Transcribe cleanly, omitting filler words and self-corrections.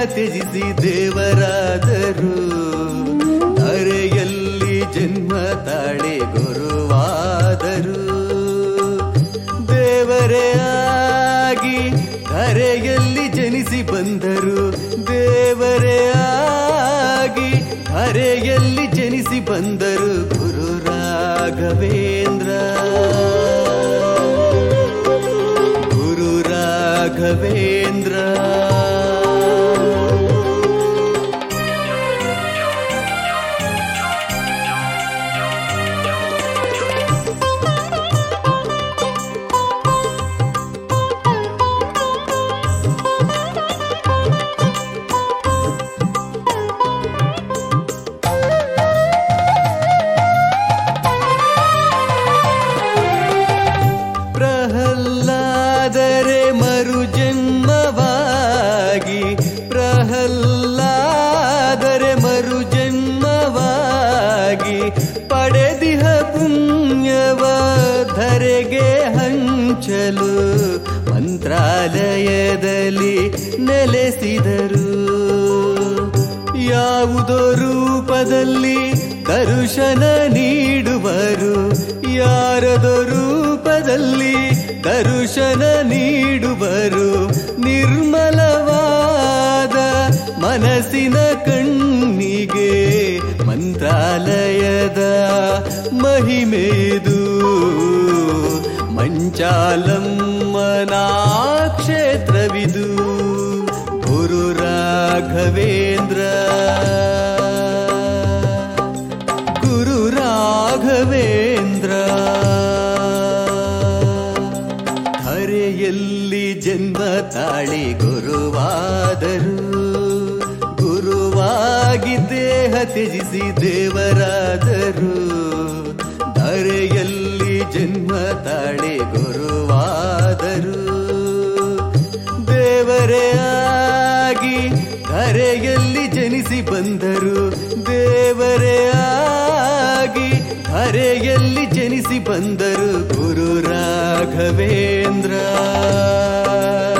ತ್ಯಜಿಸಿ ದೇವರಾದರು. ಧರೆಯಲ್ಲಿ ಜನ್ಮ ತಾಳಿ ಗುರುವಾದರು. ದೇವರೇ ಆಗಿ ಧರೆಯಲ್ಲಿ ಜನಿಸಿ ಬಂದರು. ದೇವರೇ ಆಗಿ ಧರೆಯಲ್ಲಿ ಜನಿಸಿ ಬಂದರು. ಗುರು ರಾಘವೇಂದ್ರ, ಗುರು ರಾಘವೇಂದ್ರ. ಪ್ರಹ್ಲಾದರೆ ಮರುಜನ್ಮವಾಗಿ, ಪ್ರಹ್ಲಾದರೆ ಮರುಜನ್ಮವಾಗಿ ಪಡೆದಿಹ ಪುಣ್ಯವ ಧರೆಗೆ ಹಂಚಲು ಮಂತ್ರಾಲಯದಲ್ಲಿ ನೆಲೆಸಿದರು. ಯಾವುದೋ ರೂಪದಲ್ಲಿ ದರ್ಶನ ನೀಡುವರು, ಯಾರದೋ ರೂಪದಲ್ಲಿ ದರ್ಶನ ನೀಡುವರು. ನಿರ್ಮಲವಾದ ಮನಸ್ಸಿನ ಕಣ್ಣಿಗೆ ಮಂತ್ರಾಲಯದ ಮಹಿಮೆದು. ಮಂಚಾಲಮ್ಮನ ಕ್ಷೇತ್ರವಿದು. ಗುರು ರಾಘವೇಂದ್ರ, ಗುರು ರಾಘವೇಂದ್ರ. ಧರೆಯಲ್ಲಿ ಜನ್ಮ ತಾಳಿ ಗುರುವಾದರು. ಗುರುವಾಗಿ ದೇಹ ತ್ಯಜಿಸಿ ದೇವರಾದರು. ಧರೆಯಲ್ಲಿ ಜನ್ಮ ತಾಳಿ ಗುರುವಾದರು. ದೇವರೇ ಆಗಿ ಧರೆಯಲ್ಲಿ ಜನಿಸಿ ಬಂದರು. ದೇವರೇ ಆಗಿ ಧರೆಯಲ್ಲಿ ಜನಿಸಿ ಬಂದರು. ಗುರು ರಾಘವೇಂದ್ರ.